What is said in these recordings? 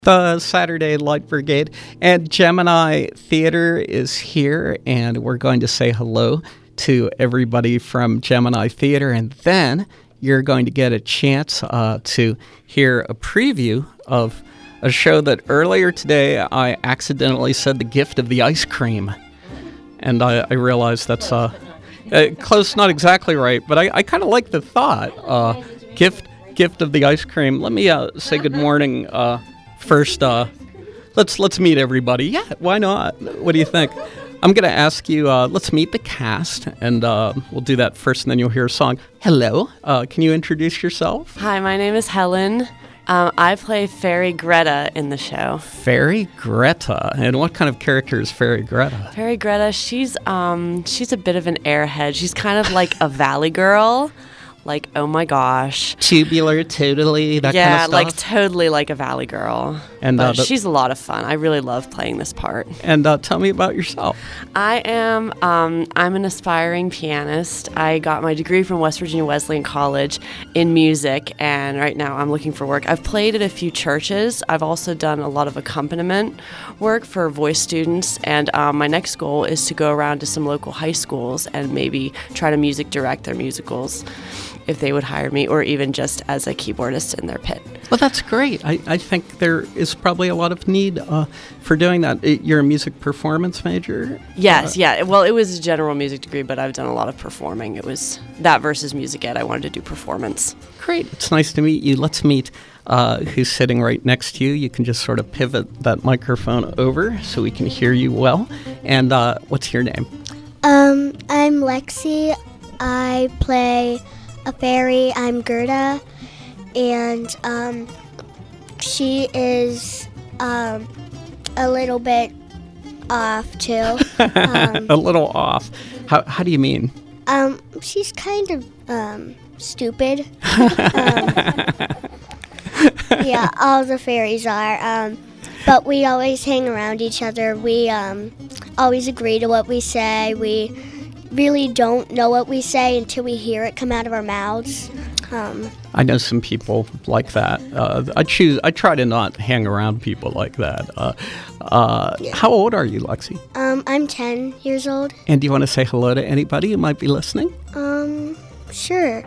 The Saturday Light Brigade, and Gemini Theater is here, and we're going to say hello to everybody from Gemini Theater, and then you're going to get a chance to hear a preview of a show that earlier today I accidentally said the gift of the ice cream, and I realized that's close, not exactly right, but I kind of like the thought. Gift of the ice cream. Let me say good morning. First, let's meet everybody. Yeah, why not? What do you think? I'm going to ask you, let's meet the cast, and we'll do that first, and then you'll hear a song. Hello, can you introduce yourself? Hi, my name is Helen. I play Fairy Greta in the show. Fairy Greta, and what kind of character is Fairy Greta? Fairy Greta, she's a bit of an airhead. She's kind of like a valley girl. Like, oh my gosh. Tubular, totally, that kind of stuff? Yeah, like totally like a valley girl. And but she's a lot of fun. I really love playing this part. And tell me about yourself. I'm an aspiring pianist. I got my degree from West Virginia Wesleyan College in music, and right now I'm looking for work. I've played at a few churches. I've also done a lot of accompaniment work for voice students, and my next goal is to go around to some local high schools and maybe try to music direct their musicals, if they would hire me, or even just as a keyboardist in their pit. Well, that's great. I think there is probably a lot of need for doing that. You're a music performance major? Yes, yeah. Well, it was a general music degree, but I've done a lot of performing. It was that versus music ed. I wanted to do performance. Great. It's nice to meet you. Let's meet who's sitting right next to you. You can just sort of pivot that microphone over so we can hear you well. And what's your name? I'm Lexi. I play a fairy. I'm Gerda, and she is a little bit off too. A little off. How do you mean? She's kind of stupid. Yeah, all the fairies are. But we always hang around each other. We always agree to what we say. We really don't know what we say until we hear it come out of our mouths. I know some people like that. I try to not hang around people like that. Yeah. How old are you, Lexi? I'm 10 years old. And do you want to say hello to anybody who might be listening? Sure.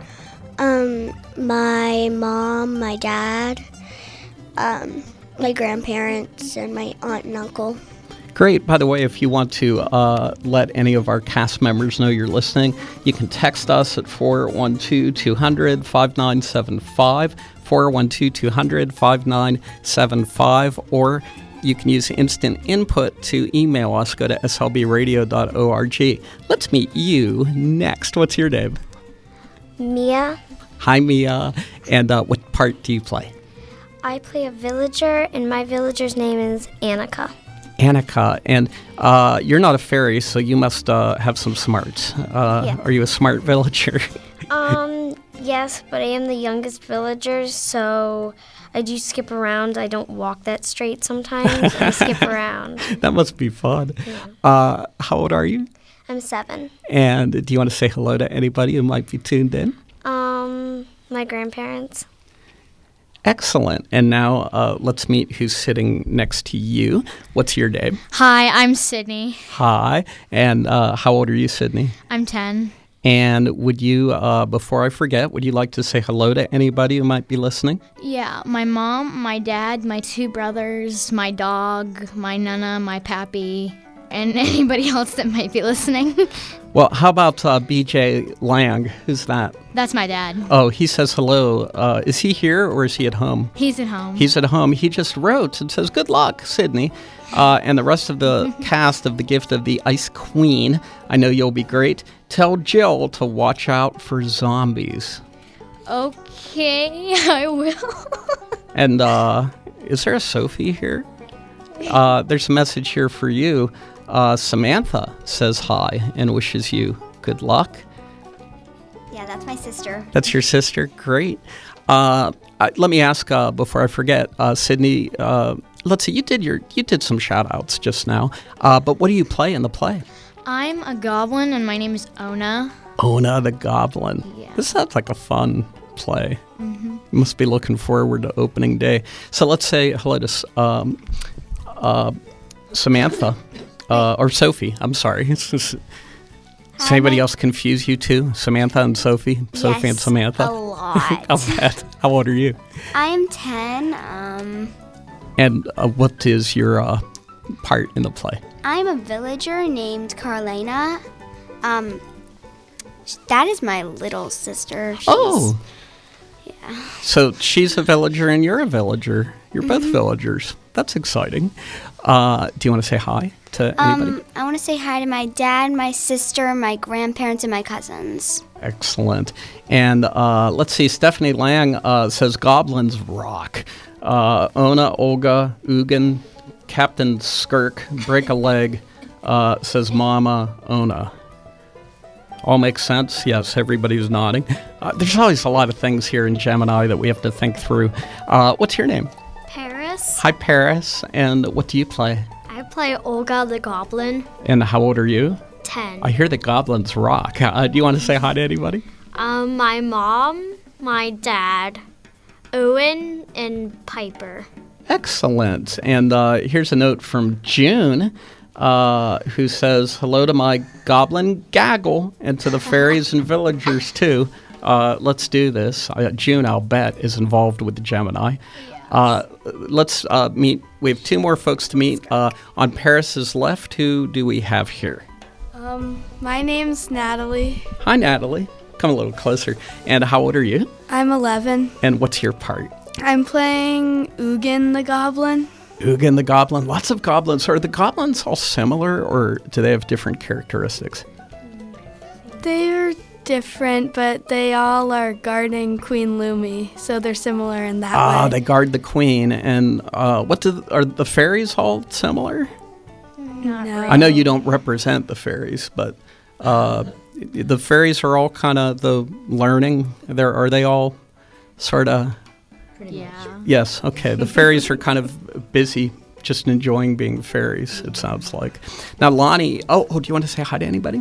My mom, my dad, my grandparents, and my aunt and uncle. Great. By the way, if you want to let any of our cast members know you're listening, you can text us at 412-200-5975, 412-200-5975, or you can use instant input to email us. Go to slbradio.org. Let's meet you next. What's your name? Mia. Hi, Mia. And what part do you play? I play a villager, and my villager's name is Annika. Annika, and you're not a fairy, so you must have some smarts. Yeah. Are you a smart villager? Yes, but I am the youngest villager, so I do skip around. I don't walk that straight sometimes. I skip around. That must be fun. Yeah. How old are you? I'm 7. And do you want to say hello to anybody who might be tuned in? My grandparents. Excellent. And now let's meet who's sitting next to you. What's your name? Hi, I'm Sydney. Hi. And how old are you, Sydney? I'm 10. And would you, before I forget, would you like to say hello to anybody who might be listening? Yeah, my mom, my dad, my 2 brothers, my dog, my nana, my pappy, and anybody else that might be listening. Well, how about BJ Lang? Who's that? That's my dad. Oh, he says hello. Is he here or is he at home? He's at home. He's at home. He just wrote and says, good luck, Sydney. And the rest of the cast of The Gift of the Ice Queen, I know you'll be great. Tell Jill to watch out for zombies. Okay, I will. And is there a Sophie here? There's a message here for you. Samantha says hi and wishes you good luck. Yeah, that's my sister. That's your sister? Great. Let me ask before I forget, Sydney, let's see, you did some shout-outs just now, but what do you play in the play? I'm a goblin, and my name is Ona. Ona the Goblin. Yeah. This sounds like a fun play. Mm-hmm. You must be looking forward to opening day. So let's say hello to Samantha, or Sophie. I'm sorry. Does anybody else confuse you too? Samantha and Sophie? Sophie and Samantha? A lot. I'll bet. How old are you? I am 10. And what is your part in the play? I'm a villager named Carlena. That is my little sister. Oh. Yeah. So she's a villager and you're a villager. You're both villagers. That's exciting. Do you want to say hi to anybody? I want to say hi to my dad, my sister, my grandparents, and my cousins. Excellent. And let's see, Stephanie Lang says goblins rock. Ona, Olga, Ugin, Captain Skirk, break a leg, says Mama, Ona. All makes sense? Yes, everybody's nodding. There's always a lot of things here in Gemini that we have to think through. What's your name? Paris. Hi, Paris. And what do you play? I play Olga the Goblin. And how old are you? 10. I hear the goblins rock. Do you want to say hi to anybody? My mom, my dad, Owen, and Piper. Excellent. And here's a note from June, who says, hello to my goblin Gaggle and to the fairies and villagers, too. Let's do this. June, I'll bet, is involved with the Gemini. Let's meet. We have two more folks to meet. On Paris's left, who do we have here? My name's Natalie. Hi, Natalie. Come a little closer. And how old are you? I'm 11. And what's your part? I'm playing Ugin the Goblin. Ugin the Goblin. Lots of goblins. Are the goblins all similar, or do they have different characteristics? They're different, but they all are guarding Queen Lumi, so they're similar in that way. They guard the queen. And are the fairies all similar? No. I know you don't represent the fairies, but the fairies are all kind of the learning. Are they all sort of? Yeah. Yes. Okay. The fairies are kind of busy, just enjoying being fairies. It sounds like. Now, Lonnie. Oh, do you want to say hi to anybody?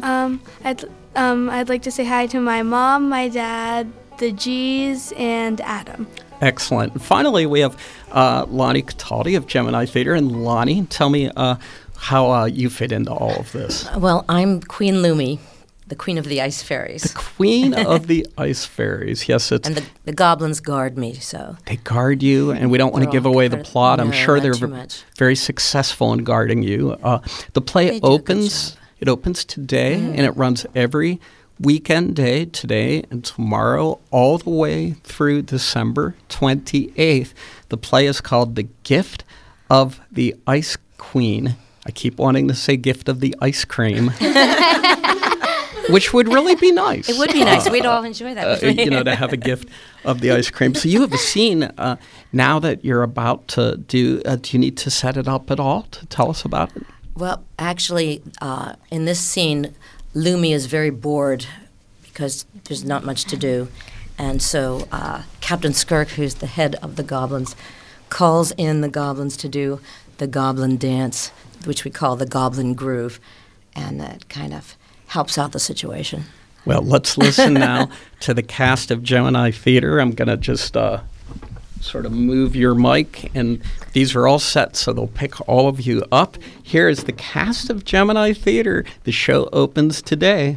I'd like to say hi to my mom, my dad, the G's, and Adam. Excellent. And finally, we have Lonnie Cataldi of Gemini Theater. And Lonnie, tell me how you fit into all of this. Well, I'm Queen Lumi, the queen of the ice fairies. The queen of the ice fairies. Yes, it's... And the goblins guard me, so... They guard you, and we don't want to give away the plot. I'm sure they're very successful in guarding you. The play opens... It opens today, and it runs every weekend day, today and tomorrow, all the way through December 28th. The play is called The Gift of the Ice Queen. I keep wanting to say Gift of the Ice Cream. Which would really be nice. It would be nice. We'd all enjoy that. To have a gift of the ice cream. So you have a scene now that you're about to do. Do you need to set it up at all to tell us about it? Well, actually, in this scene, Lumi is very bored because there's not much to do. And so Captain Skirk, who's the head of the goblins, calls in the goblins to do the goblin dance, which we call the Goblin Groove. And that kind of helps out the situation. Well, let's listen now to the cast of Gemini Theater. I'm going to just sort of move your mic, and these are all set, so they'll pick all of you up. Here is the cast of Gemini Theater. The show opens today,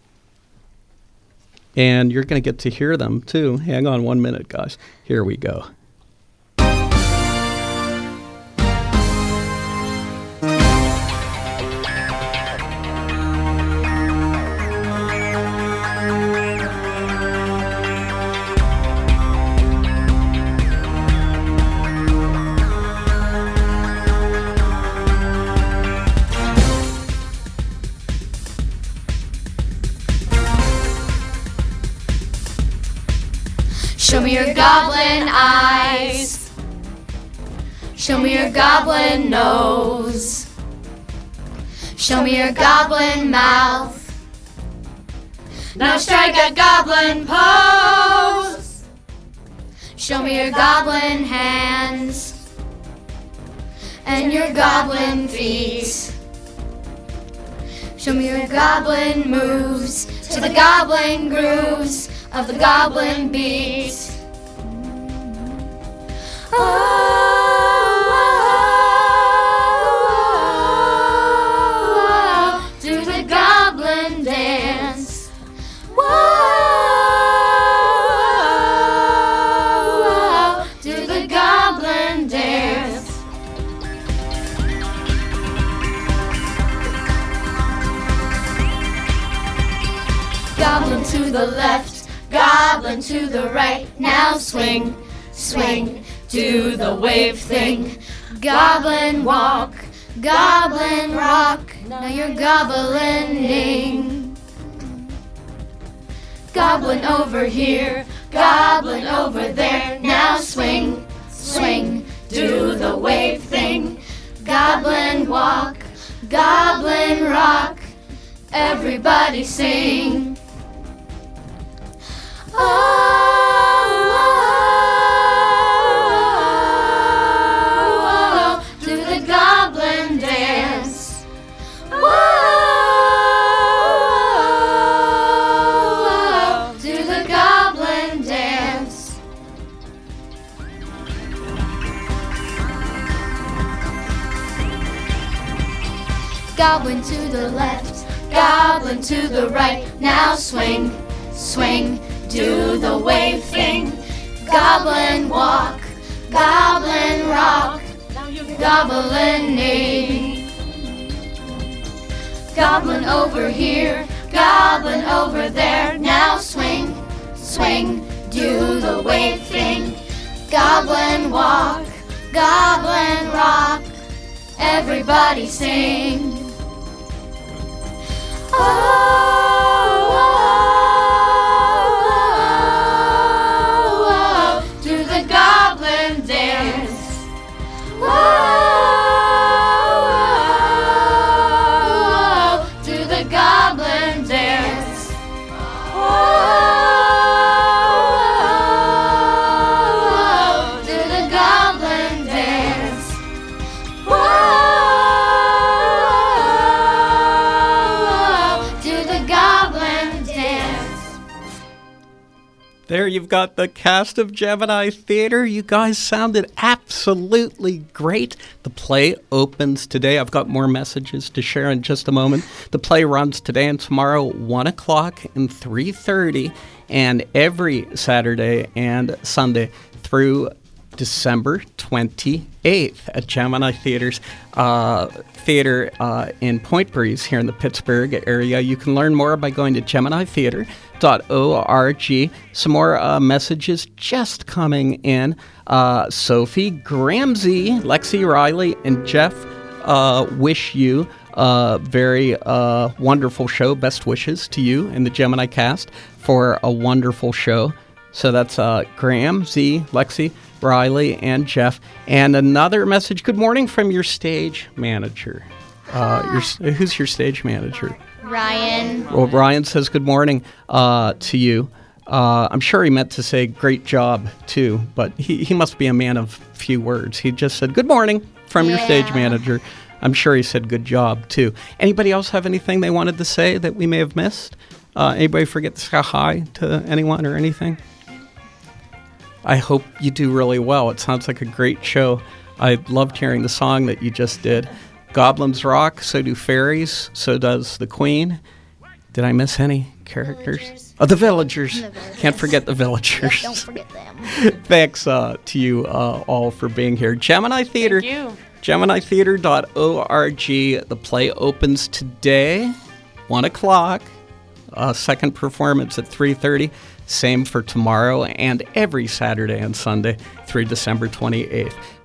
and you're going to get to hear them, too. Hang on 1 minute, guys. Here we go. Show me your goblin eyes. Show me your goblin nose. Show me your goblin mouth. Now strike a goblin pose. Show me your goblin hands and your goblin feet. Show me your goblin moves to the goblin grooves of the goblin beat. Whoa, do the goblin dance. Whoa, do the goblin dance. Goblin to the left, goblin to the right. Now swing, swing, do the wave thing. Goblin walk, goblin rock. Now you're goblining. Goblin over here, goblin over there. Now swing, swing, do the wave thing. Goblin walk, goblin rock. Everybody sing. Oh, do the goblin dance. Whoa, do the goblin dance. Goblin to the left, goblin to the right. Now swing, swing, do the wave thing. Goblin walk, goblin rock. Goblining. Goblin over here, goblin over there. Now swing, swing, do the wave thing. Goblin walk, goblin rock. Everybody sing. Oh, do the goblin dance. Whoa, do the goblin dance. Whoa, do the goblin dance. Whoa, do the goblin dance. There you've got the cast of Gemini Theater. You guys sounded absolutely great. The play opens today. I've got more messages to share in just a moment. The play runs today and tomorrow, 1 o'clock and 3:30, and every Saturday and Sunday through December 28th at Gemini Theater's theater in Point Breeze here in the Pittsburgh area. You can learn more by going to GeminiTheater.org. Some more messages just coming in. Sophie, Gramsy, Lexi, Riley, and Jeff wish you a very wonderful show. Best wishes to you and the Gemini cast for a wonderful show. So that's Graham, Z, Lexi, Riley, and Jeff. And another message, good morning from your stage manager. Who's your stage manager? Ryan. Well, Ryan says good morning to you. I'm sure he meant to say great job, too, but he must be a man of few words. He just said good morning from your stage manager. I'm sure he said good job, too. Anybody else have anything they wanted to say that we may have missed? Anybody forget to say hi to anyone or anything? I hope you do really well. It sounds like a great show. I loved hearing the song that you just did. Goblins rock, so do fairies, so does the Queen. Did I miss any characters? Villagers. Oh, the Villagers. Can't forget the Villagers. Don't forget them. Thanks to you all for being here. Gemini Theater. Thank you. GeminiTheater.org. The play opens today, 1 o'clock. Second performance at 3:30. Same for tomorrow and every Saturday and Sunday through December 28th.